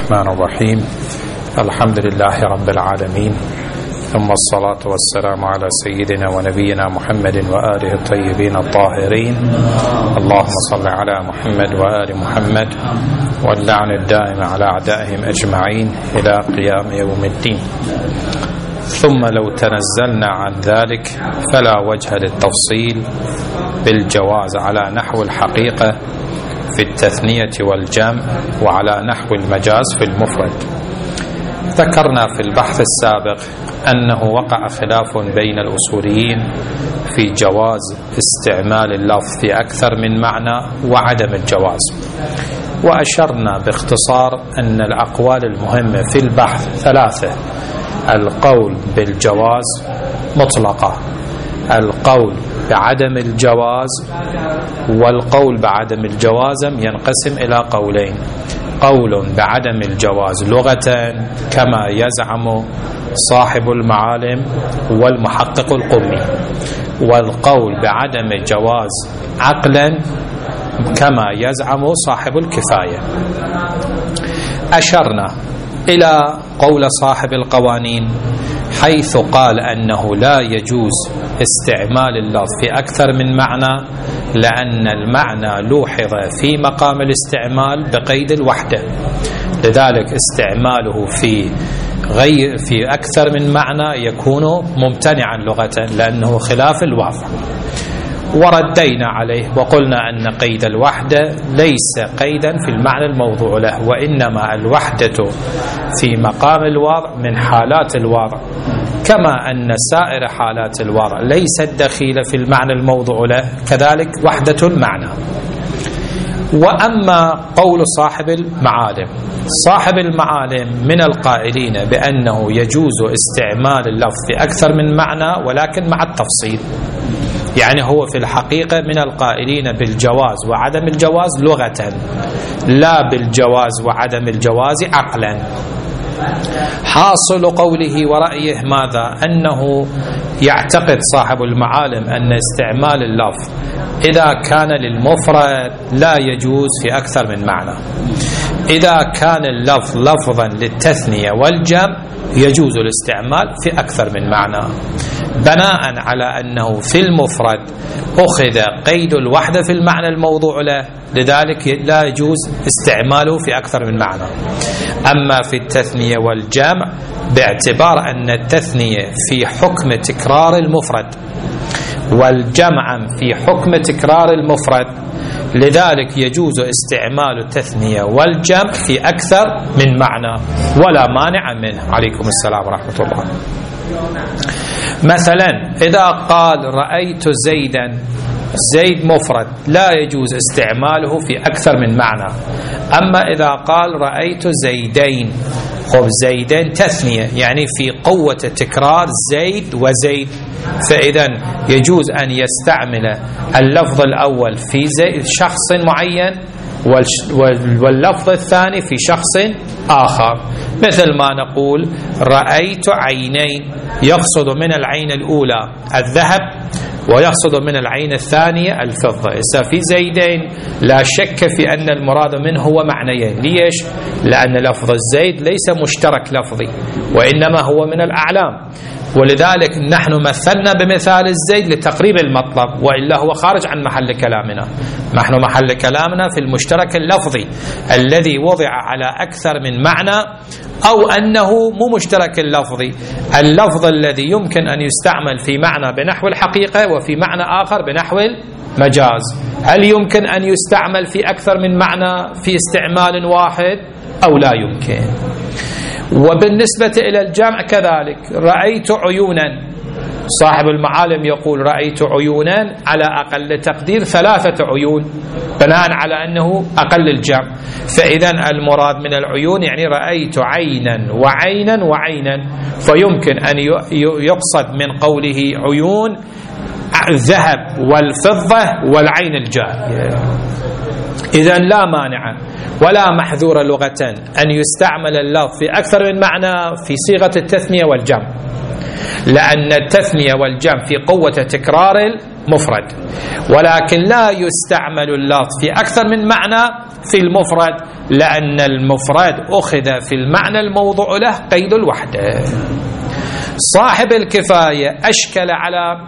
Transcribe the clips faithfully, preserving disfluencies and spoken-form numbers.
الرحمن الرحيم. الحمد لله رب العالمين، ثم الصلاة والسلام على سيدنا ونبينا محمد وآله الطيبين الطاهرين. اللهم صل على محمد وآل محمد، واللعن الدائم على أعدائهم أجمعين إلى قيام يوم الدين. ثم لو تنزلنا عن ذلك فلا وجه للتفصيل بالجواز على نحو الحقيقة في التثنية والجمع، وعلى نحو المجاز في المفرد. ذكرنا في البحث السابق أنه وقع خلاف بين الأصوليين في جواز استعمال اللفظ في أكثر من معنى وعدم الجواز، وأشرنا باختصار أن الأقوال المهمة في البحث ثلاثة: القول بالجواز مطلقة، القول بعدم الجواز، والقول بعدم الجواز ينقسم إلى قولين: قول بعدم الجواز لغة كما يزعم صاحب المعالم والمحقق القمي، والقول بعدم الجواز عقلا كما يزعم صاحب الكفاية. أشرنا إلى قول صاحب القوانين حيث قال أنه لا يجوز استعمال اللفظ في أكثر من معنى، لأن المعنى لوحظ في مقام الاستعمال بقيد الوحدة، لذلك استعماله في غير في أكثر من معنى يكون ممتنعا لغة لأنه خلاف الواقع. وردينا عليه وقلنا أن قيد الوحدة ليس قيدا في المعنى الموضوع له، وإنما الوحدة في مقام الوضع من حالات الوضع، كما أن سائر حالات الوضع ليست دخيلة في المعنى الموضوع له، كذلك وحدة المعنى. وأما قول صاحب المعالم، صاحب المعالم من القائلين بأنه يجوز استعمال اللفظ في أكثر من معنى ولكن مع التفصيل، يعني هو في الحقيقة من القائلين بالجواز وعدم الجواز لغة، لا بالجواز وعدم الجواز عقلا. حاصل قوله ورأيه ماذا؟ أنه يعتقد صاحب المعالم أن استعمال اللفظ إذا كان للمفرد لا يجوز في أكثر من معنى، إذا كان اللفظ لفظا للتثنية والجمع يجوز الاستعمال في أكثر من معنى، بناء على أنه في المفرد أخذ قيد الوحدة في المعنى الموضوع له، لذلك لا يجوز استعماله في أكثر من معنى. أما في التثنية والجمع باعتبار أن التثنية في حكم تكرار المفرد والجمع في حكم تكرار المفرد، لذلك يجوز استعمال التثنية والجمع في أكثر من معنى ولا مانع منه. عليكم السلام ورحمة الله. مثلا إذا قال رأيت زيدا، زيد مفرد لا يجوز استعماله في أكثر من معنى. أما إذا قال رأيت زيدين، خب زيدين تثنية يعني في قوة تكرار زيد وزيد، فإذا يجوز أن يستعمل اللفظ الأول في زيد شخص معين واللفظ الثاني في شخص آخر، مثل ما نقول رأيت عينين، يقصد من العين الأولى الذهب ويقصد من العين الثانية الفضة. إذا في زيدين لا شك في أن المراد منه هو معنيين. ليش؟ لأن لفظ الزيد ليس مشترك لفظي وإنما هو من الأعلام، ولذلك نحن مثلنا بمثال الزيد لتقريب المطلب، وإلا هو خارج عن محل كلامنا. نحن محل كلامنا في المشترك اللفظي الذي وضع على أكثر من معنى، أو أنه مو مشترك اللفظي، اللفظ الذي يمكن أن يستعمل في معنى بنحو الحقيقة وفي معنى آخر بنحو المجاز. هل يمكن أن يستعمل في أكثر من معنى في استعمال واحد أو لا يمكن؟ وبالنسبة إلى الجمع كذلك، رأيت عيونا، صاحب المعالم يقول رأيت عيونا على أقل تقدير ثلاثة عيون، بناء على أنه أقل الجمع، فإذا المراد من العيون يعني رأيت عينا وعينا وعينا، فيمكن أن يقصد من قوله عيون الذهب والفضة والعين الجارية. إذن لا مانع ولا محذور لغة أن يستعمل اللفظ في أكثر من معنى في صيغة التثنية والجمع، لأن التثنية والجمع في قوة تكرار المفرد، ولكن لا يستعمل اللفظ في أكثر من معنى في المفرد لأن المفرد أخذ في المعنى الموضوع له قيد الوحدة. صاحب الكفاية أشكل على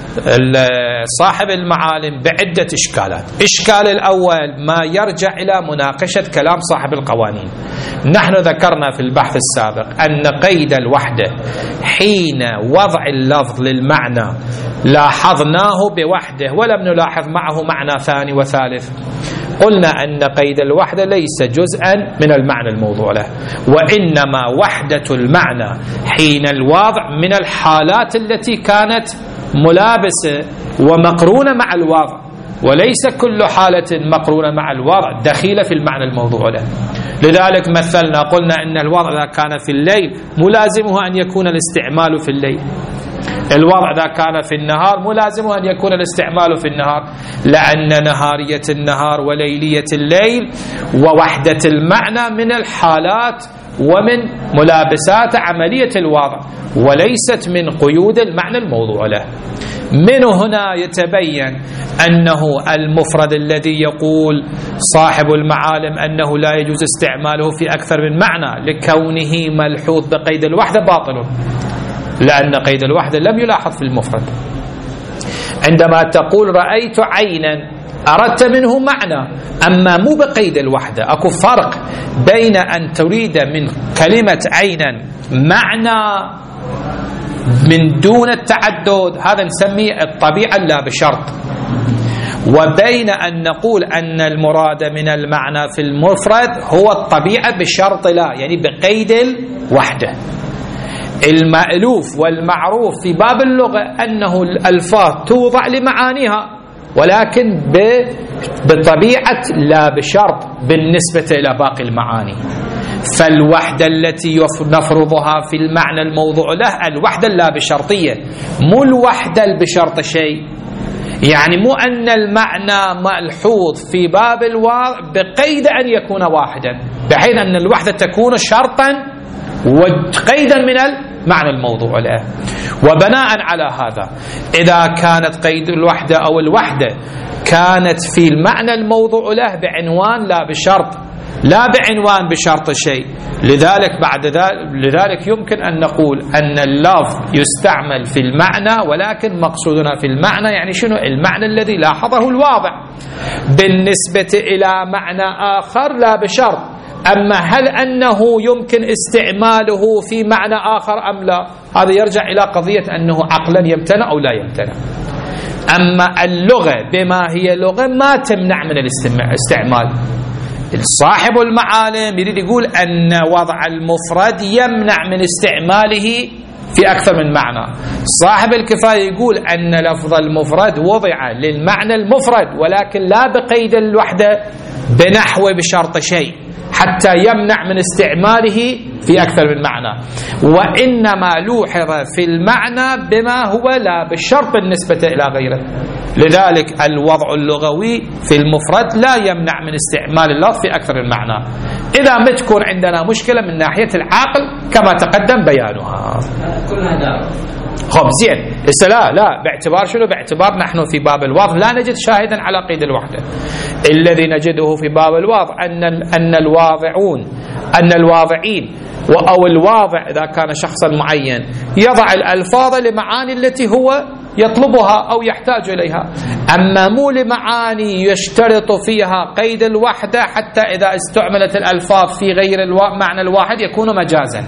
صاحب المعالم بعدة إشكالات. إشكال الأول ما يرجع إلى مناقشة كلام صاحب القوانين. نحن ذكرنا في البحث السابق أن قيد الوحدة حين وضع اللفظ للمعنى لاحظناه بوحده ولم نلاحظ معه معنى ثاني وثالث. قلنا أن قيد الوحدة ليس جزءا من المعنى الموضوع له، وإنما وحدة المعنى حين الوضع من الحالات التي كانت ملابسة ومقرونة مع الوضع، وليس كل حالة مقرونة مع الوضع دخيلة في المعنى الموضوع له. لذلك مثلنا قلنا أن الوضع إذا كان في الليل ملازمه أن يكون الاستعمال في الليل، الوضع إذا كان في النهار ملازمه أن يكون الاستعمال في النهار، لأن نهارية النهار وليلية الليل ووحدة المعنى من الحالات ومن ملابسات عملية الوضع، وليست من قيود المعنى الموضوع له. من هنا يتبين أنه المفرد الذي يقول صاحب المعالم أنه لا يجوز استعماله في أكثر من معنى لكونه ملحوظ بقيد الوحدة باطل، لأن قيد الوحدة لم يلاحظ في المفرد. عندما تقول رأيت عينا أردت منه معنى، أما مو بقيد الوحدة. أكو فرق بين أن تريد من كلمة عينا معنى من دون التعدد، هذا نسميه الطبيعة لا بشرط، وبين أن نقول أن المراد من المعنى في المفرد هو الطبيعة بشرط لا، يعني بقيد الوحدة. المألوف والمعروف في باب اللغة أنه الألفاظ توضع لمعانيها، ولكن بطبيعة لا بشرط بالنسبة إلى باقي المعاني. فالوحدة التي نفرضها في المعنى الموضوع له الوحدة اللا بشرطية، مو الوحدة بشرط شيء. يعني مو أن المعنى ملحوظ في باب الوضع بقيد أن يكون واحدا، بحيث أن الوحدة تكون شرطا وقيدا من المعنى الموضوع له. وبناء على هذا إذا كانت قيد الوحدة أو الوحدة كانت في المعنى الموضوع له بعنوان لا بشرط، لا بعنوان بشرط شيء، لذلك بعد ذلك لذلك يمكن أن نقول أن اللفظ يستعمل في المعنى، ولكن مقصودنا في المعنى يعني شنو؟ المعنى الذي لاحظه الواضع بالنسبة إلى معنى آخر لا بشرط. أما هل أنه يمكن استعماله في معنى آخر أم لا، هذا يرجع إلى قضية أنه عقلا يمتنع أو لا يمتنع. أما اللغة بما هي لغة ما تمنع من الاستعمال. صاحب المعالم يريد يقول أن وضع المفرد يمنع من استعماله في أكثر من معنى. صاحب الكفاية يقول أن لفظ المفرد وضع للمعنى المفرد، ولكن لا بقيد الوحدة بنحو بشرط شيء حتى يمنع من استعماله في أكثر من معنى، وإنما لوحظ في المعنى بما هو لا بالشرط بالنسبة إلى غيره. لذلك الوضع اللغوي في المفرد لا يمنع من استعمال اللفظ في أكثر من معنى، إذا ما تكون عندنا مشكلة من ناحية العقل كما تقدم بيانها. كلها دار. خب زين، لا لا باعتبار شنو؟ باعتبار نحن في باب الوضع لا نجد شاهدا على قيد الوحدة. الذي نجده في باب الوضع أن أن الواضعون أن الواضعين أو الواضع إذا كان شخصا معين يضع الألفاظ لمعاني التي هو يطلبها أو يحتاج إليها، أما مو لمعاني يشترط فيها قيد الوحدة حتى إذا استعملت الألفاظ في غير المعنى الواحد يكون مجازا.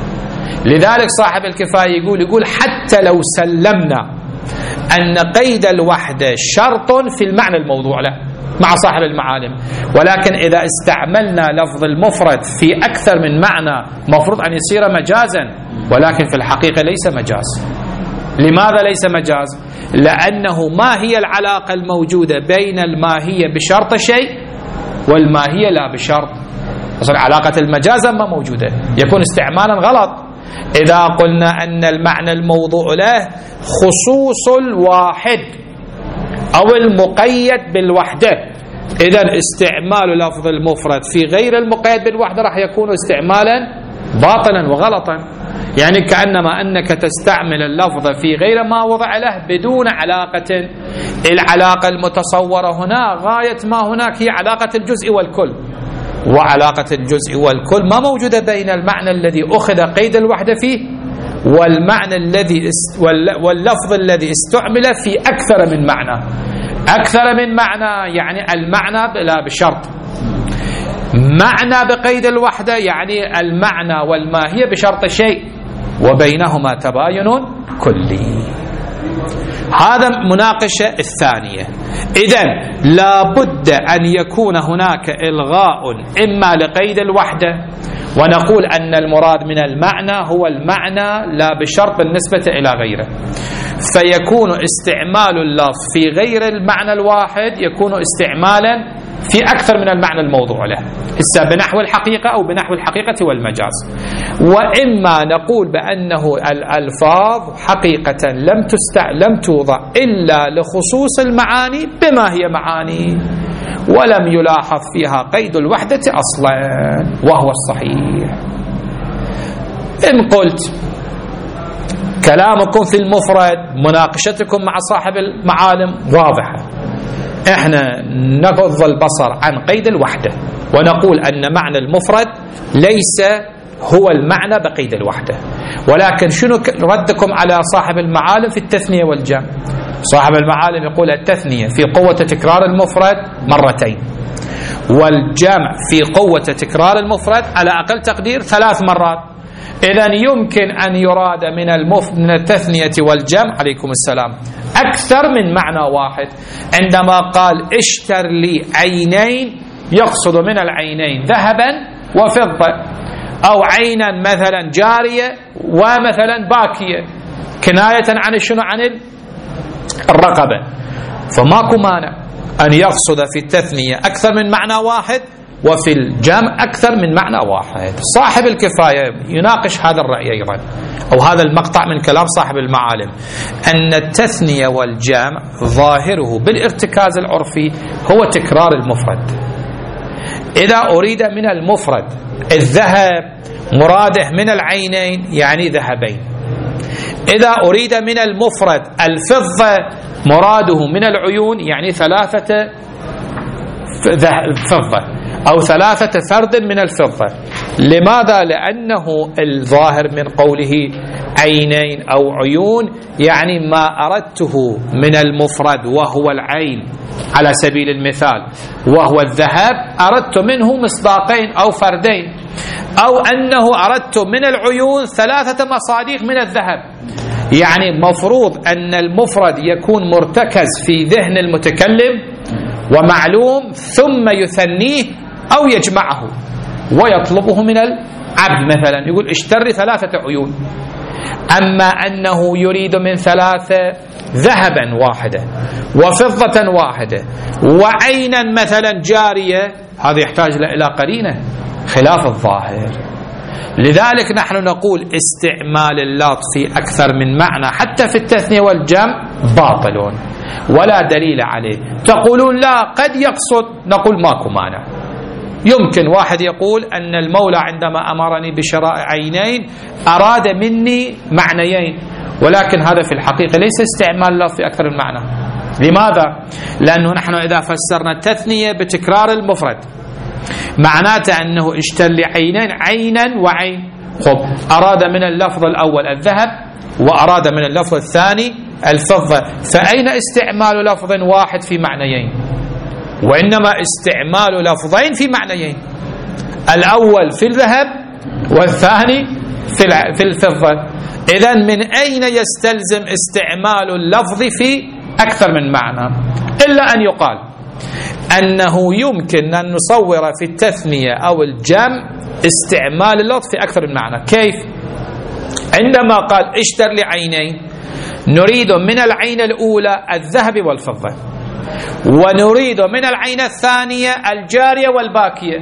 لذلك صاحب الكفاية يقول يقول حتى لو سلمنا أن قيد الوحدة شرط في المعنى الموضوع له مع صاحب المعالم، ولكن إذا استعملنا لفظ المفرد في أكثر من معنى مفروض أن يصير مجازا، ولكن في الحقيقة ليس مجاز. لماذا ليس مجاز؟ لأنه ما هي العلاقة الموجودة بين الماهية بشرط شيء والماهية لا بشرط؟ أصلا علاقة المجاز ما موجودة، يكون استعمالا غلط. إذا قلنا أن المعنى الموضوع له خصوص الواحد أو المقيد بالوحدة، إذا استعمال لفظ المفرد في غير المقيد بالوحدة راح يكون استعمالا باطلا وغلطا. يعني كأنما أنك تستعمل اللفظ في غير ما وضع له بدون علاقة. العلاقة المتصورة هنا غاية ما هناك هي علاقة الجزء والكل، وعلاقة الجزء والكل ما موجودة بين المعنى الذي أخذ قيد الوحدة فيه والمعنى الذي واللفظ الذي استعمل في أكثر من معنى. أكثر من معنى يعني المعنى بلا بشرط، معنى بقيد الوحدة يعني المعنى والماهية بشرط شيء، وبينهما تباين كلي. هذا مناقشة الثانية. إذن لابد أن يكون هناك إلغاء إما لقيد الوحدة، ونقول أن المراد من المعنى هو المعنى لا بشرط بالنسبة إلى غيره، فيكون استعمال اللفظ في غير المعنى الواحد يكون استعمالا في أكثر من المعنى الموضوع له، إسا بنحو الحقيقة أو بنحو الحقيقة والمجاز. وإما نقول بأنه الألفاظ حقيقة لم تستع لم توضع إلا لخصوص المعاني بما هي معاني، ولم يلاحظ فيها قيد الوحدة أصلا، وهو الصحيح. إن قلت كلامكم في المفرد مناقشتكم مع صاحب المعالم واضحة، احنا نغض البصر عن قيد الوحدة ونقول أن معنى المفرد ليس هو المعنى بقيد الوحدة. ولكن شنو ردكم على صاحب المعالم في التثنية والجمع؟ صاحب المعالم يقول التثنية في قوة تكرار المفرد مرتين، والجمع في قوة تكرار المفرد على أقل تقدير ثلاث مرات. إذن يمكن أن يراد من المف من التثنية والجمع عليكم السلام أكثر من معنى واحد. عندما قال اشتر لي عينين يقصد من العينين ذهبا وفضة، أو عينا مثلا جارية ومثلا باكية، كناية عن شنو؟ عن الرقبة. فماكو مانع أن يقصد في التثنية أكثر من معنى واحد وفي الجمع أكثر من معنى واحد. صاحب الكفاية يناقش هذا الرأي أيضا، أو هذا المقطع من كلام صاحب المعالم، أن التثنية والجمع ظاهره بالارتكاز العرفي هو تكرار المفرد. إذا أريد من المفرد الذهب مراده من العينين يعني ذهبين. إذا أريد من المفرد الفضة مراده من العيون يعني ثلاثة فضة أو ثلاثة فرد من الفضة. لماذا؟ لأنه الظاهر من قوله عينين أو عيون يعني ما أردته من المفرد وهو العين على سبيل المثال وهو الذهب، أردت منه مصداقين أو فردين، أو أنه أردت من العيون ثلاثة مصاديق من الذهب. يعني مفروض أن المفرد يكون مرتكز في ذهن المتكلم ومعلوم ثم يثنيه أو يجمعه ويطلبه من العبد، مثلا يقول اشتري ثلاثة عيون. أما أنه يريد من ثلاثة ذهبا واحدة وفضة واحدة وعينا مثلا جارية، هذا يحتاج إلى قرينة خلاف الظاهر. لذلك نحن نقول استعمال اللفظ في أكثر من معنى حتى في التثنية والجمع باطل ولا دليل عليه. تقولون لا قد يقصد، نقول ماكو مانع. يمكن واحد يقول أن المولى عندما أمرني بشراء عينين أراد مني معنيين، ولكن هذا في الحقيقة ليس استعمال اللفظ في أكثر من معنى. لماذا؟ لأنه نحن إذا فسرنا التثنية بتكرار المفرد معناته أنه اشتر لي عينين عينا وعين، خب أراد من اللفظ الأول الذهب وأراد من اللفظ الثاني الفضة، فأين استعمال لفظ واحد في معنيين؟ وإنما استعمال لفظين في معنيين، الأول في الذهب والثاني في الفضة. إذن من أين يستلزم استعمال اللفظ في أكثر من معنى؟ إلا أن يقال أنه يمكن أن نصور في التثنية أو الجمع استعمال اللفظ في أكثر من معنى. كيف؟ عندما قال اشتر لي عينين نريد من العين الأولى الذهب والفضة، ونريد من العين الثانية الجارية والباكية.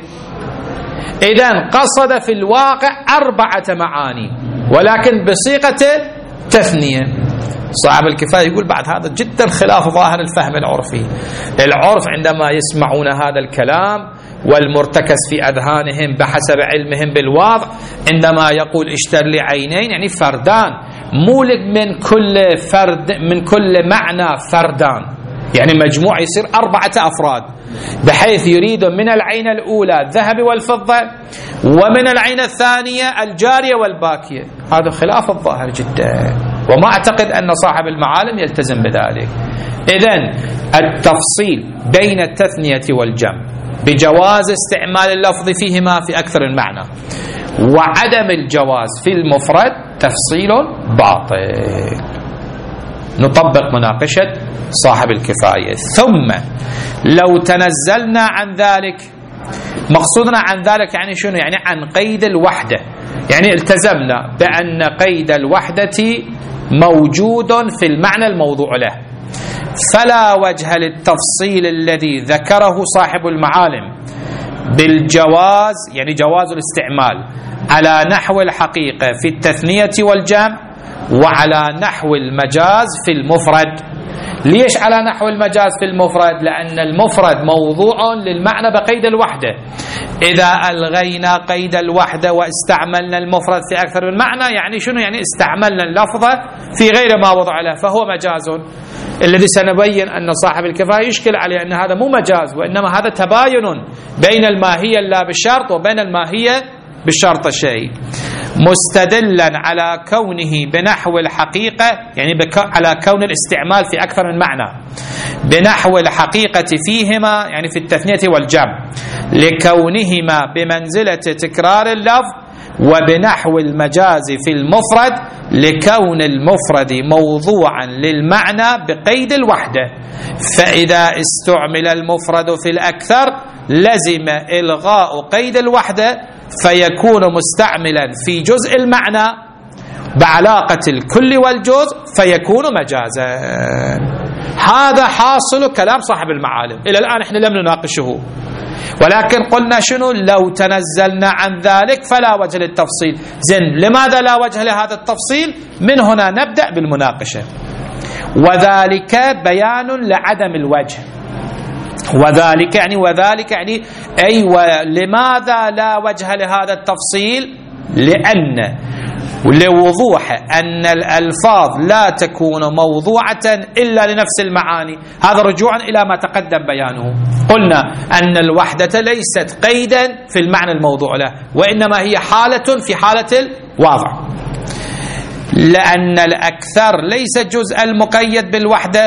إذن قصد في الواقع أربعة معاني ولكن بصيغة تثنية. صاحب الكفاية يقول بعد هذا جدا خلاف ظاهر الفهم العرفي. العرف عندما يسمعون هذا الكلام والمرتكز في أذهانهم بحسب علمهم بالواضع، عندما يقول اشتر لي عينين يعني فردان، مو من كل فرد من كل معنى فردان، يعني مجموع يصير أربعة أفراد، بحيث يريد من العين الأولى الذهب والفضة، ومن العين الثانية الجارية والباكية. هذا خلاف الظاهر جدا، وما أعتقد أن صاحب المعالم يلتزم بذلك. إذن التفصيل بين التثنية والجمع بجواز استعمال اللفظ فيهما في أكثر من معنى، وعدم الجواز في المفرد تفصيل باطل. نطبق مناقشة صاحب الكفاية. ثم لو تنزلنا عن ذلك، مقصودنا عن ذلك يعني شنو؟ يعني عن قيد الوحدة، يعني التزمنا بأن قيد الوحدة موجود في المعنى الموضوع له، فلا وجه للتفصيل الذي ذكره صاحب المعالم بالجواز، يعني جواز الاستعمال على نحو الحقيقة في التثنية والجمع، وعلى نحو المجاز في المفرد. ليش على نحو المجاز في المفرد؟ لأن المفرد موضوع للمعنى بقيد الوحدة. إذا ألغينا قيد الوحدة واستعملنا المفرد في أكثر من معنى، يعني شنو؟ يعني استعملنا اللفظة في غير ما وضع له، فهو مجاز، الذي سنبين أن صاحب الكفاية يشكل عليه أن هذا مو مجاز، وإنما هذا تباين بين الماهية لا بالشرط وبين الماهية بالشرط الشيء، مستدلا على كونه بنحو الحقيقة، يعني على كون الاستعمال في أكثر من معنى بنحو الحقيقة فيهما، يعني في التثنية والجمع، لكونهما بمنزلة تكرار اللفظ، وبنحو المجاز في المفرد لكون المفرد موضوعا للمعنى بقيد الوحدة. فإذا استعمل المفرد في الأكثر لزم إلغاء قيد الوحدة، فيكون مستعملا في جزء المعنى بعلاقة الكل والجزء، فيكون مجازا. هذا حاصل كلام صاحب المعالم. إلى الآن احنا لم نناقشه، ولكن قلنا شنو؟ لو تنزلنا عن ذلك فلا وجه للتفصيل. زين، لماذا لا وجه لهذا التفصيل؟ من هنا نبدأ بالمناقشة. وذلك بيان لعدم الوجه. وذلك يعني وذلك يعني أي ولماذا لا وجه لهذا التفصيل؟ لأن لوضوح أن الألفاظ لا تكون موضوعة إلا لنفس المعاني. هذا رجوعا إلى ما تقدم بيانه. قلنا أن الوحدة ليست قيدا في المعنى الموضوع له، وإنما هي حالة في حالة الواضع. لأن الأكثر ليس جزء المقيد بالوحدة،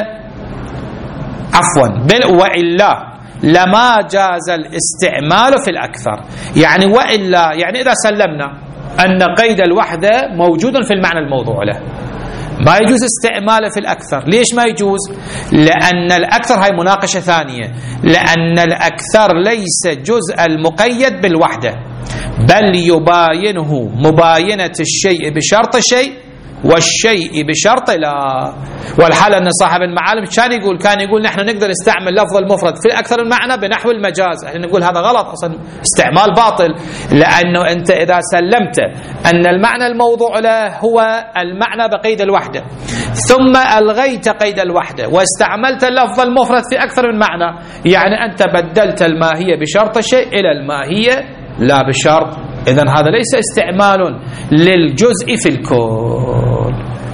عفوا بل وإلا لما جاز الاستعمال في الأكثر. يعني وإلا يعني إذا سلمنا أن قيد الوحدة موجود في المعنى الموضوع له، ما يجوز استعماله في الأكثر. ليش ما يجوز؟ لأن الأكثر هاي مناقشة ثانية، لأن الأكثر ليس جزء المقيد بالوحدة، بل يباينه مباينة الشيء بشرط شيء والشيء بشرط لا. والحال أن صاحب المعالم كان يقول كان يقول نحن نقدر نستعمل لفظ المفرد في أكثر من معنى بنحو المجاز. احنا نقول هذا غلط، أصلا استعمال باطل، لأنه أنت إذا سلمت أن المعنى الموضوع له هو المعنى بقيد الوحدة، ثم ألغيت قيد الوحدة واستعملت اللفظ المفرد في أكثر من معنى، يعني أنت بدلت الماهية بشرط الشيء إلى الماهية لا بشرط. إذن هذا ليس استعمال للجزء في الكل.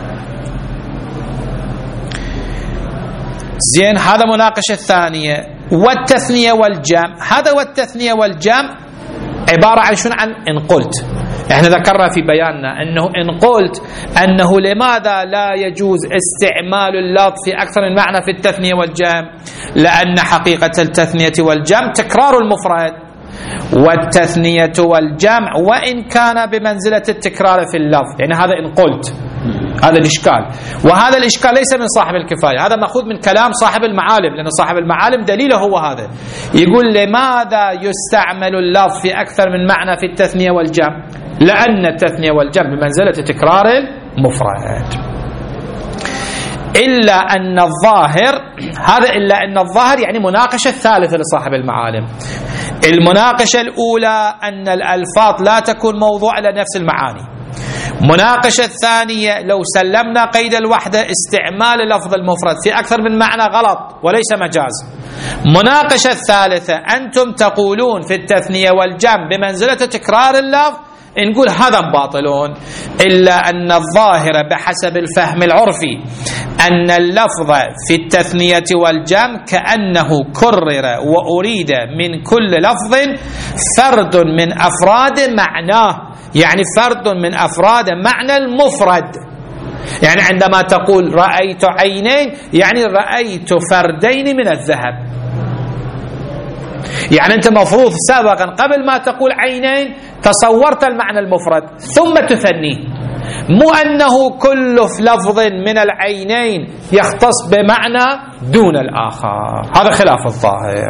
زين، هذا مناقشة ثانية. والتثنية والجمع، هذا والتثنية والجمع عبارة عن شنو؟ عن إن قلت. احنا ذكرنا في بياننا أنه إن قلت أنه لماذا لا يجوز استعمال اللفظ في أكثر من معنى في التثنية والجمع؟ لأن حقيقة التثنية والجمع تكرار المفرد، والتثنية والجمع وإن كان بمنزلة التكرار في اللفظ. يعني هذا إن قلت، هذا الإشكال، وهذا الإشكال ليس من صاحب الكفاية، هذا مأخوذ من كلام صاحب المعالم، لأن صاحب المعالم دليله هو هذا. يقول لماذا يستعمل اللفظ في أكثر من معنى في التثنية والجمع؟ لأن التثنية والجمع بمنزلة تكرار المفرد. إلا أن الظاهر، هذا إلا أن الظاهر يعني مناقشة ثالثة لصاحب المعالم. المناقشة الأولى أن الألفاظ لا تكون موضوع لنفس المعاني. مناقشة الثانية لو سلمنا قيد الوحدة استعمال لفظ المفرد في أكثر من معنى غلط وليس مجاز. مناقشة الثالثة أنتم تقولون في التثنية والجمع بمنزلة تكرار اللفظ، نقول هذا باطلون. إلا أن الظاهر بحسب الفهم العرفي أن اللفظ في التثنية والجمع كأنه كرر وأريد من كل لفظ فرد من أفراد معناه، يعني فرد من أفراد معنى المفرد. يعني عندما تقول رأيت عينين يعني رأيت فردين من الذهب. يعني أنت مفروض سابقا قبل ما تقول عينين تصورت المعنى المفرد ثم تثنيه، مو أنه كل لفظ من العينين يختص بمعنى دون الآخر، هذا خلاف الظاهر.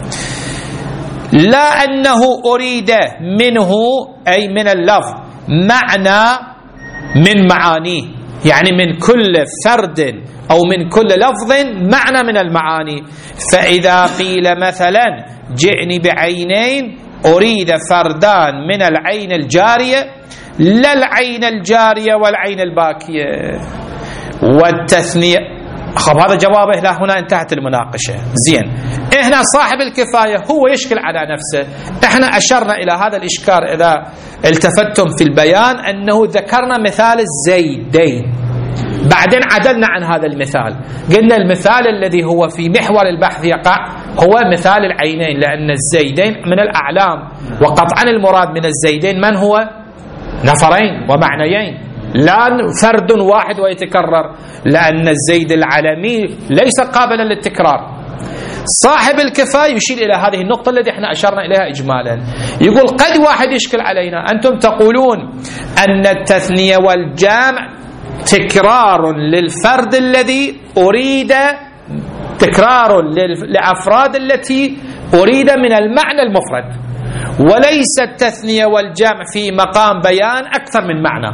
لا أنه أريد منه أي من اللفظ معنى من معانيه، يعني من كل فرد أو من كل لفظ معنى من المعاني. فإذا قيل مثلا جئني بعينين أريد فردان من العين الجارية لا العين الجارية والعين الباكية. والتثنية خب هذا جوابه، إلى هنا انتهت المناقشة. زين، إحنا صاحب الكفاية هو يشكل على نفسه. إحنا أشرنا إلى هذا الإشكال إذا التفتم في البيان أنه ذكرنا مثال الزيدين، بعدين عدلنا عن هذا المثال، قلنا المثال الذي هو في محور البحث يقع هو مثال العينين، لأن الزيدين من الأعلام، وقطعا المراد من الزيدين من هو؟ نفرين ومعنيين، لا فرد واحد ويتكرر، لأن الزيد العلمي ليس قابلا للتكرار. صاحب الكفاية يشير إلى هذه النقطة التي احنا أشرنا إليها إجمالا، يقول قد واحد يشكل علينا، أنتم تقولون أن التثنية والجمع تكرار للفرد الذي أريد، تكرار للأفراد التي أريد من المعنى المفرد، وليس التثنية والجمع في مقام بيان أكثر من معنى.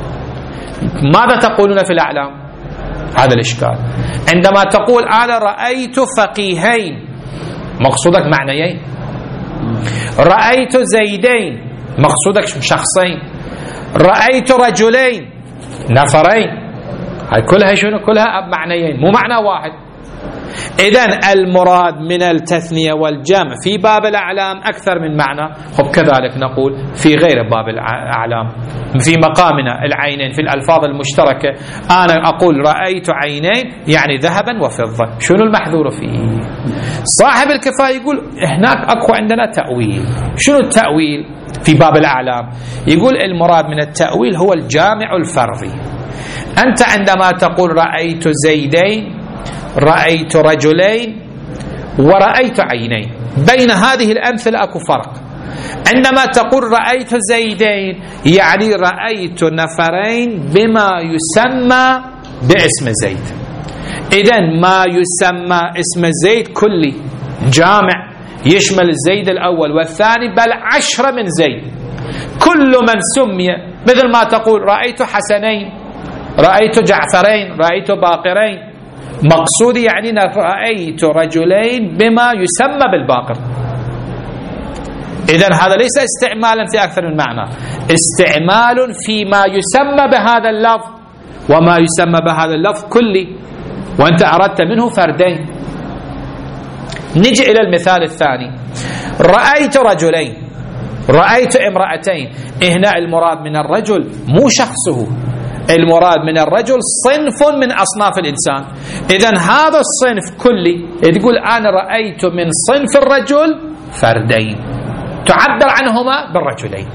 ماذا تقولون في الأعلام؟ هذا الإشكال. عندما تقول أنا رأيت فقيهين مقصودك معنيين، رأيت زيدين مقصودك شخصين، رأيت رجلين نفرين، هاي كلها شنو؟ كلها معنيين مو معنى واحد. إذن المراد من التثنية والجمع في باب الأعلام أكثر من معنى. خب كذلك نقول في غير باب الأعلام، في مقامنا العينين في الألفاظ المشتركة، أنا أقول رأيت عينين يعني ذهبا وفضة، شنو المحذور فيه؟ صاحب الكفاية يقول هناك أكو عندنا تأويل. شنو التأويل في باب الأعلام؟ يقول المراد من التأويل هو الجامع الفرضي. أنت عندما تقول رأيت زيدين، رأيت رجلين، ورأيت عينين، بين هذه الأمثلة أكو فرق. عندما تقول رأيت زيدين يعني رأيت نفرين بما يسمى باسم زيد. إذن ما يسمى اسم زيد كلي جامع يشمل الزيد الأول والثاني، بل عشرة من زيد، كل من سمي، مثل ما تقول رأيت حسنين، رأيت جعفرين، رأيت باقرين. مقصودي يعني رأيت رجلين بما يسمى بالباقر. إذن هذا ليس استعمالا في أكثر من معنى، استعمال فيما يسمى بهذا اللفظ، وما يسمى بهذا اللفظ كلي، وأنت أردت منه فردين. نجي إلى المثال الثاني، رأيت رجلين، رأيت امرأتين. هنا المراد من الرجل مو شخصه، المراد من الرجل صنف من أصناف الإنسان. إذن هذا الصنف كلي، تقول أنا رأيت من صنف الرجل فردين، تعبر عنهما بالرجلين.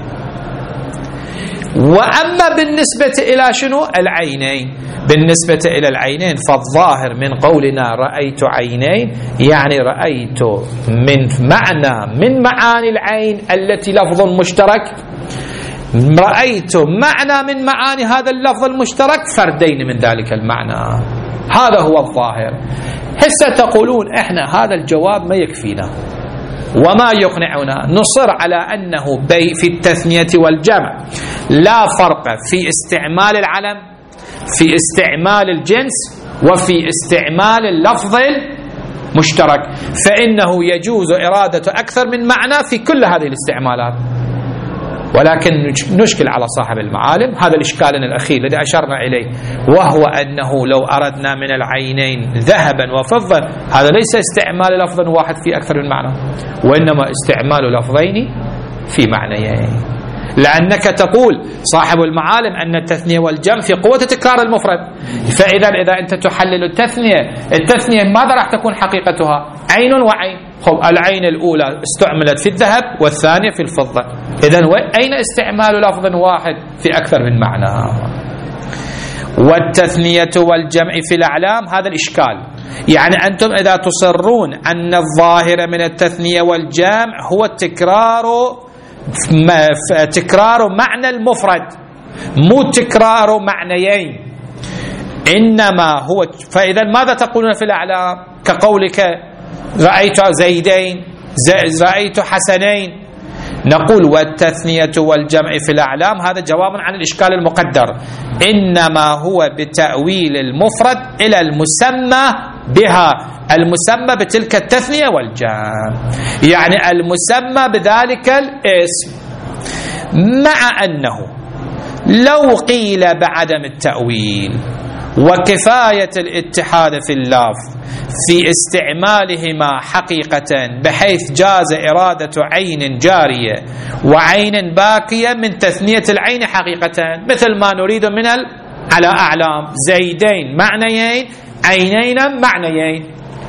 وأما بالنسبة إلى شنو؟ العينين، بالنسبة إلى العينين فالظاهر من قولنا رأيت عينين يعني رأيت من معنى من معاني العين التي لفظ مشترك، رأيت معنى من معاني هذا اللفظ المشترك فردين من ذلك المعنى. هذا هو الظاهر. هسه تقولون احنا هذا الجواب ما يكفينا وما يقنعنا، نصر على أنه بي في التثنية والجمع لا فرق في استعمال العلم، في استعمال الجنس، وفي استعمال اللفظ المشترك، فإنه يجوز إرادة أكثر من معنى في كل هذه الاستعمالات. ولكن نشكل على صاحب المعالم هذا الإشكال الأخير الذي أشرنا إليه، وهو أنه لو أردنا من العينين ذهبا وفضة، هذا ليس استعمال لفظ واحد في أكثر من معنى، وإنما استعمال لفظين في معنيين. لأنك تقول صاحب المعالم أن التثنية والجمع في قوة تكرار المفرد. فإذا إذا أنت تحلل التثنية، التثنية ماذا راح تكون حقيقتها؟ عين وعين. خب العين الأولى استعملت في الذهب والثانية في الفضة، إذن أين استعمال لفظ واحد في أكثر من معنى؟ والتثنية والجمع في الأعلام هذا الإشكال. يعني أنتم إذا تصرون أن الظاهر من التثنية والجمع هو التكرار، تكرار معنى المفرد مو تكرار معنيين، إنما هو. فإذا ماذا تقولون في الأعلام؟ كقولك رأيت زيدين، رأيت حسنين. نقول والتثنية والجمع في الأعلام هذا جواب عن الإشكال المقدر، إنما هو بتأويل المفرد إلى المسمى بها، المسمى بتلك التثنية والجمع، يعني المسمى بذلك الاسم. مع أنه لو قيل بعدم التأويل وكفاية الاتحاد في اللفظ في استعمالهما حقيقة، بحيث جاز إرادة عين جارية وعين باقية من تثنية العين حقيقة، مثل ما نريد من ال... على أعلام زيدين معنيين، عينين معنيين.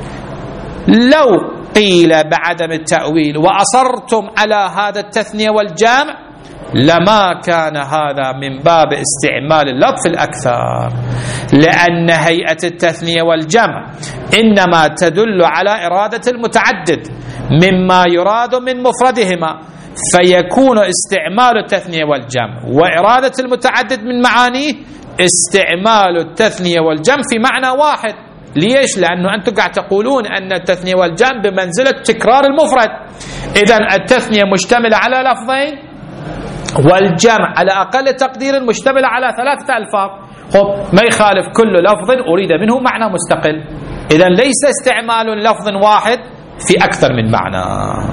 لو قيل بعدم التأويل وأصرتم على هذا التثنية والجمع لما كان هذا من باب استعمال اللطف الأكثر، لأن هيئة التثنية والجمع إنما تدل على إرادة المتعدد مما يراد من مفردهما، فيكون استعمال التثنية والجمع وإرادة المتعدد من معانيه استعمال التثنية والجمع في معنى واحد. ليش؟ لأنه أنتم قاعد تقولون أن التثنية والجمع بمنزلة تكرار المفرد، إذن التثنية مشتملة على لفظين والجمع على أقل تقدير مشتمل على ثلاثة ألفاظ. خب ما يخالف كل لفظ أريد منه معنى مستقل، إذن ليس استعمال لفظ واحد في أكثر من معنى.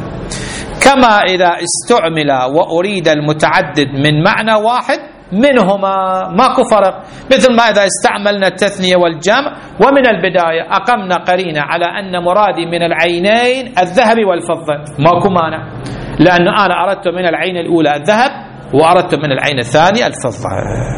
كما إذا استعمل وأريد المتعدد من معنى واحد منهما ماكو فرق، مثل ما إذا استعملنا التثنية والجمع ومن البداية أقمنا قرينة على أن مرادي من العينين الذهب والفضة، ماكو مانع، لأنه أنا أردت من العين الأولى الذهب وأردت من العين الثانية الفضة.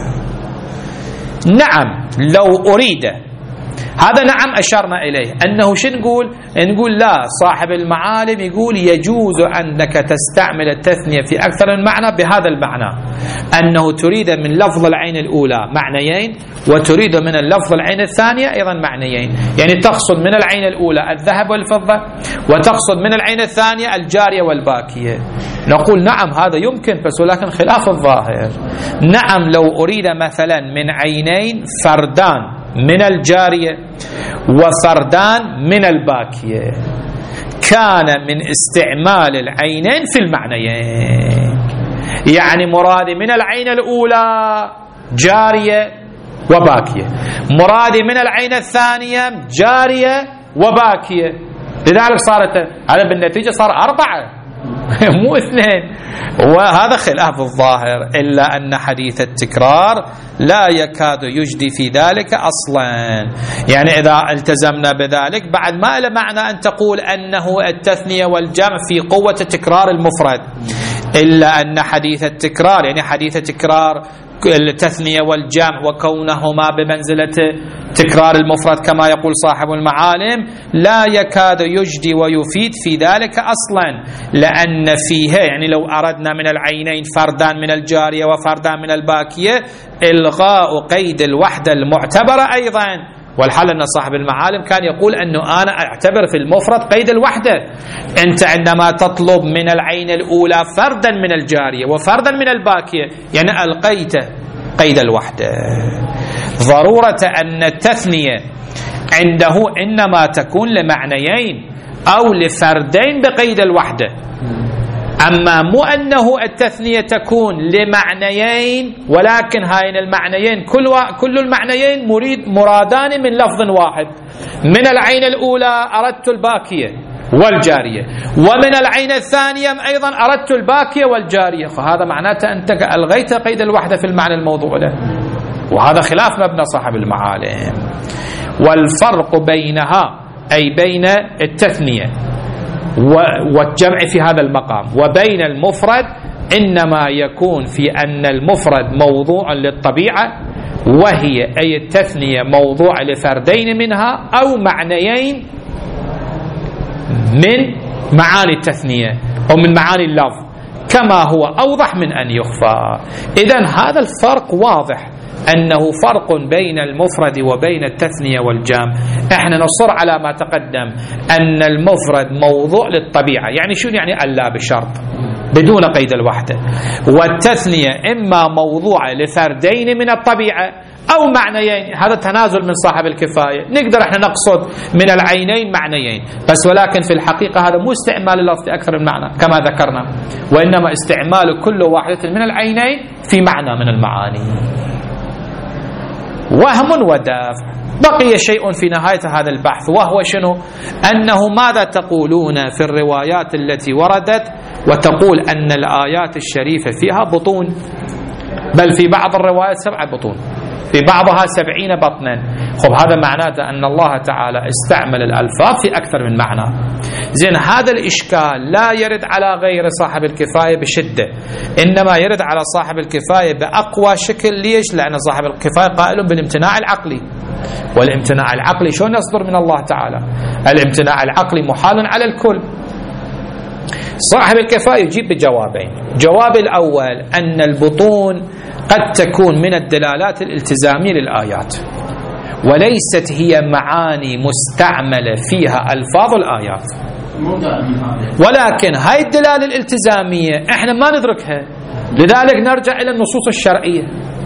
نعم لو أريد هذا، نعم أشرنا إليه أنه شو نقول؟ نقول لا، صاحب المعالم يقول يجوز أنك تستعمل التثنية في أكثر من معنى بهذا المعنى، أنه تريد من لفظ العين الأولى معنيين وتريد من اللفظ العين الثانية أيضا معنيين، يعني تقصد من العين الأولى الذهب والفضة وتقصد من العين الثانية الجارية والباكية. نقول نعم هذا يمكن، بس ولكن خلاف الظاهر. نعم لو أريد مثلا من عينين فردان من الجارية وفردان من الباكية، كان من استعمال العينين في المعنيين، يعني مرادي من العين الأولى جارية وباكية، مرادي من العين الثانية جارية وباكية، لذلك صارت هذا بالنتيجة صار أربعة مو اثنين. وهذا خلاف الظاهر، إلا أن حديث التكرار لا يكاد يجدي في ذلك أصلا. يعني إذا التزمنا بذلك بعد ما له معنى أن تقول أنه التثنية والجمع في قوة تكرار المفرد، إلا أن حديث التكرار يعني حديث تكرار التثنية والجمع وكونهما بمنزلة تكرار المفرد كما يقول صاحب المعالم لا يكاد يجدي ويفيد في ذلك أصلا، لأن فيها يعني لو أردنا من العينين فردان من الجارية وفردان من الباكية إلغاء قيد الوحدة المعتبرة أيضا. والحل أن صاحب المعالم كان يقول أنه أنا أعتبر في المفرد قيد الوحدة، أنت عندما تطلب من العين الأولى فردا من الجارية وفردا من الباكية يعني ألقيت قيد الوحدة. ضرورة أن التثنية عنده إنما تكون لمعنيين أو لفردين بقيد الوحدة، أما مو أنه التثنية تكون لمعنيين ولكن هاين المعنيين كل, و... كل المعنيين مريد مرادان من لفظ واحد. من العين الأولى أردت الباكية والجارية، ومن العين الثانية أيضا أردت الباكية والجارية، فهذا معناته أنت ألغيت قيد الوحدة في المعنى الموضوع له، وهذا خلاف مبنى صاحب المعالم. والفرق بينها أي بين التثنية والجمع في هذا المقام وبين المفرد إنما يكون في أن المفرد موضوع للطبيعة، وهي أي التثنية موضوع لفردين منها أو معنيين من معاني التثنية أو من معاني اللفظ، كما هو أوضح من أن يخفى. إذن هذا الفرق واضح، أنه فرق بين المفرد وبين التثنية والجمع. احنا نصر على ما تقدم أن المفرد موضوع للطبيعة، يعني شو يعني ألا بشرط بدون قيد الوحدة، والتثنية إما موضوع لفردين من الطبيعة أو معنيين. هذا تنازل من صاحب الكفاية، نقدر احنا نقصد من العينين معنيين بس، ولكن في الحقيقة هذا مو استعمال اللفظ في أكثر من معنى كما ذكرنا، وإنما استعمال كل واحدة من العينين في معنى من المعاني. وهم ودافع. بقي شيء في نهاية هذا البحث، وهو شنو؟ أنه ماذا تقولون في الروايات التي وردت وتقول أن الآيات الشريفة فيها بطون، بل في بعض الروايات سبعة بطون، في بعضها سبعين بطنا. خب هذا معناته أن الله تعالى استعمل الألفاظ في أكثر من معنى. زين، هذا الإشكال لا يرد على غير صاحب الكفاية بشدة، إنما يرد على صاحب الكفاية بأقوى شكل. ليش؟ لأن صاحب الكفاية قائل بالامتناع العقلي، والامتناع العقلي شلون يصدر من الله تعالى؟ الامتناع العقلي محال على الكل. صاحب الكفاية يجيب بجوابين. جواب الأول أن البطون قد تكون من الدلالات الالتزامية للآيات، وليست هي معاني مستعملة فيها ألفاظ الآيات، ولكن هاي الدلالة الالتزامية احنا ما ندركها، لذلك نرجع إلى النصوص الشرعية.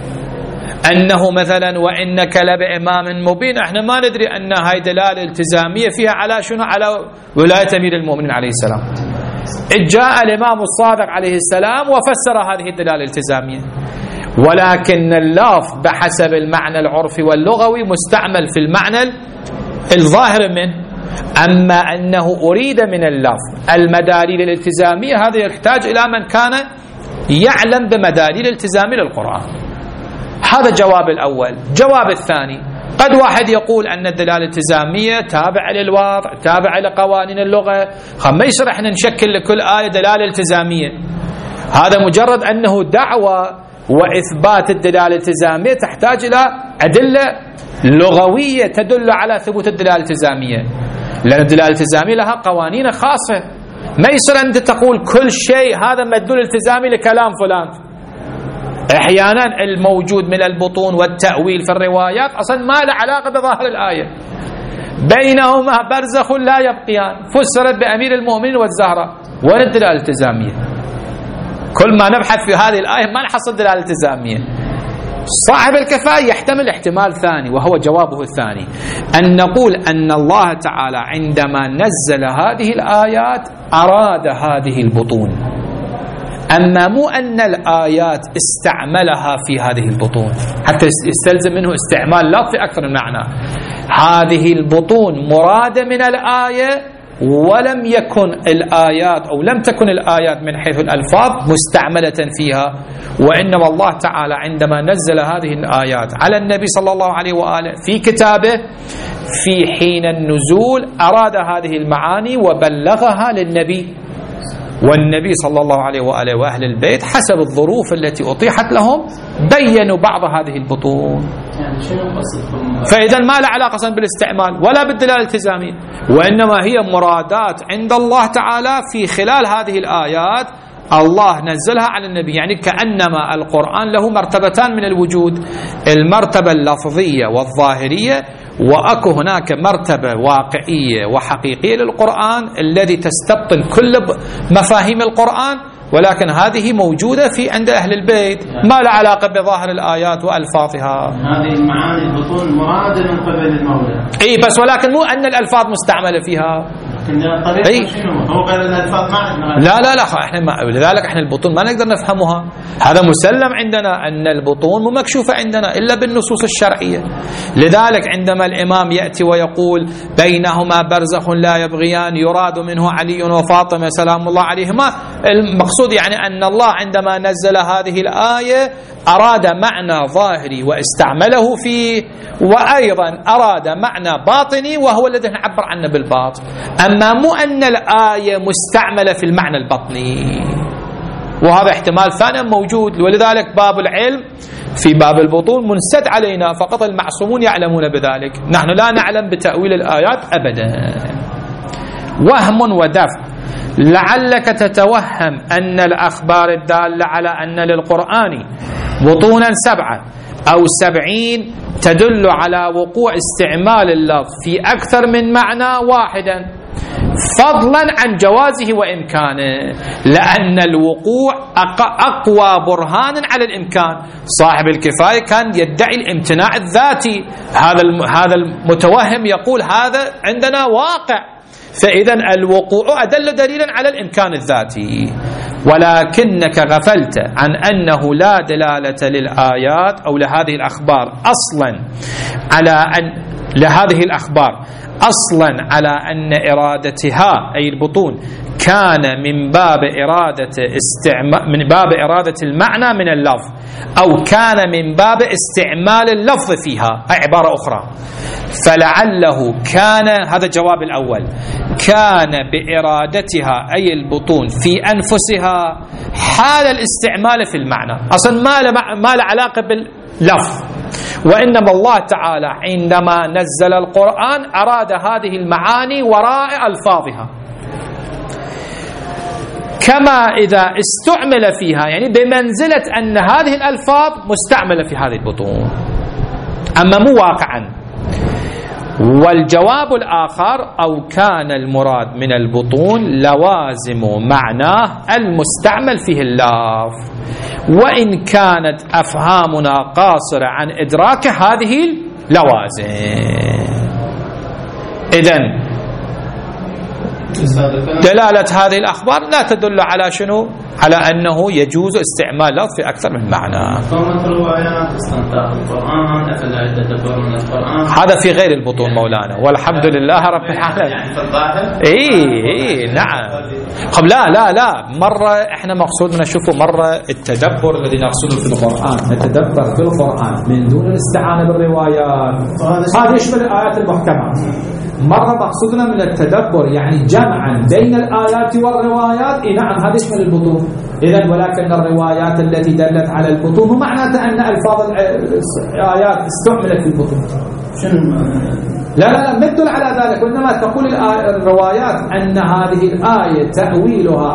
أنه مثلا وإنك لبإمام مبين، احنا ما ندري أن هاي دلالة التزامية فيها على شنو؟ على ولاية أمير المؤمنين عليه السلام. جاء الإمام الصادق عليه السلام وفسر هذه الدلالة الالتزامية، ولكن اللفظ بحسب المعنى العرفي واللغوي مستعمل في المعنى الظاهر منه. أما أنه أريد من اللفظ المداليل الالتزامية، هذا يحتاج إلى من كان يعلم بمداليل الالتزامية للقرآن. هذا جواب الأول. جواب الثاني، قد واحد يقول أن الدلالة الالتزامية تابعة للوضع، تابعة لقوانين اللغة، ما يصير احنا نشكل لكل آية دلالة التزامية. هذا مجرد أنه دعوة، وإثبات الدلالة الالتزامية تحتاج إلى أدلة لغوية تدل على ثبوت الدلالة الالتزامية، لأن الدلالة الالتزامية لها قوانين خاصة. ما يصير أنت تقول كل شيء هذا مدلول التزامي لكلام فلان. احيانا الموجود من البطون والتأويل في الروايات اصلا ما له علاقه بظاهر الايه، بينهما برزخ لا يبقيان، فسرت بامير المؤمنين والزهراء، وين الدلاله الالتزاميه؟ كل ما نبحث في هذه الايه ما نحصل دلاله التزاميه. صاحب الكفايه يحتمل احتمال ثاني، وهو جوابه الثاني، ان نقول ان الله تعالى عندما نزل هذه الايات اراد هذه البطون، أما مو أن الآيات استعملها في هذه البطون حتى يستلزم منه استعمال لفظ في أكثر من معنى. هذه البطون مرادة من الآية، ولم يكن الآيات أو لم تكن الآيات من حيث الألفاظ مستعملة فيها، وإنما الله تعالى عندما نزل هذه الآيات على النبي صلى الله عليه وآله في كتابه في حين النزول أراد هذه المعاني وبلغها للنبي، والنبي صلى الله عليه وآله وأهل البيت حسب الظروف التي أطيحت لهم بيّنوا بعض هذه البطون. فإذا ما له علاقة بالاستعمال ولا بالدلالة الالتزامية، وإنما هي مرادات عند الله تعالى في خلال هذه الآيات الله نزلها على النبي. يعني كأنما القرآن له مرتبتان من الوجود، المرتبة اللفظية والظاهرية، وأكو هناك مرتبة واقعية وحقيقية للقرآن الذي تستبطن كل مفاهيم القرآن، ولكن هذه موجودة في عند أهل البيت، ما لا علاقة بظاهر الآيات وألفاظها. هذه المعاني البطون مرادة من قبل المولى، إيه بس ولكن مو أن الألفاظ مستعملة فيها. أي هو قال الألفاظ ما لا لا لا احنا ما لذلك احنا البطون ما نقدر نفهمها. هذا مسلم عندنا أن البطون مو مكشوفة عندنا إلا بالنصوص الشرعية. لذلك عندما الإمام يأتي ويقول بينهما برزخ لا يبغيان يراد منه علي وفاطمة سلام الله عليهما، المقصود يعني أن الله عندما نزل هذه الآية أراد معنى ظاهري واستعمله فيه، وأيضا أراد معنى باطني وهو الذي نعبر عنه بالباطن، أما مو أن الآية مستعملة في المعنى البطني. وهذا احتمال ثاني موجود. ولذلك باب العلم في باب البطون منسد علينا، فقط المعصومون يعلمون بذلك، نحن لا نعلم بتأويل الآيات أبدا. وهم ودفع: لعلك تتوهم أن الأخبار الدالة على أن للقرآن بطونا سبعة أو سبعين تدل على وقوع استعمال اللفظ في أكثر من معنى واحدا، فضلا عن جوازه وإمكانه، لأن الوقوع أقوى برهان على الإمكان. صاحب الكفاية كان يدعي الامتناع الذاتي، هذا هذا المتوهم يقول هذا عندنا واقع، فإذا الوقوع أدل دليلا على الإمكان الذاتي. ولكنك غفلت عن أنه لا دلالة للآيات أو لهذه الأخبار أصلا على أن لهذه الأخبار أصلا على أن إرادتها أي البطون كان من باب إرادة استعمال من باب إرادة المعنى من اللفظ، أو كان من باب استعمال اللفظ فيها، أي عبارة أخرى. فلعله كان، هذا الجواب الأول، كان بإرادتها أي البطون في أنفسها حال الاستعمال في المعنى، أصلا ما ما له علاقة باللفظ، وإنما الله تعالى عندما نزل القرآن أراد هذه المعاني وراء ألفاظها، كما إذا استعمل فيها، يعني بمنزلة أن هذه الألفاظ مستعملة في هذه البطون، أما مو واقعا. والجواب الآخر: أو كان المراد من البطون لوازم معناه المستعمل فيه اللفظ، وإن كانت أفهامنا قاصرة عن إدراك هذه اللوازم. إذن دلالة هذه الأخبار لا تدل على شنو؟ على أنه يجوز استعمال لفظ في أكثر من معنى. هذا في غير البطون مولانا، والحمد لله رب العالمين. إيه إيه نعم. قبل لا لا لا مرة إحنا مقصودنا شوفوا مرة التدبر الذي نقصده في القرآن، نتدبر في القرآن من دون الاستعانة بالروايات، هذا يشمل الآيات المحكمات. مرة مقصودنا من التدبر يعني جمعا بين الآيات والروايات، إيه نعم هذا يشمل البطون. إذن ولكن الروايات التي دلت على البطون مو معناته أن ألفاظ الآيات استعملت في البطون. لا لا لا ما تدل على ذلك، وإنما تقول الروايات أن هذه الآية تأويلها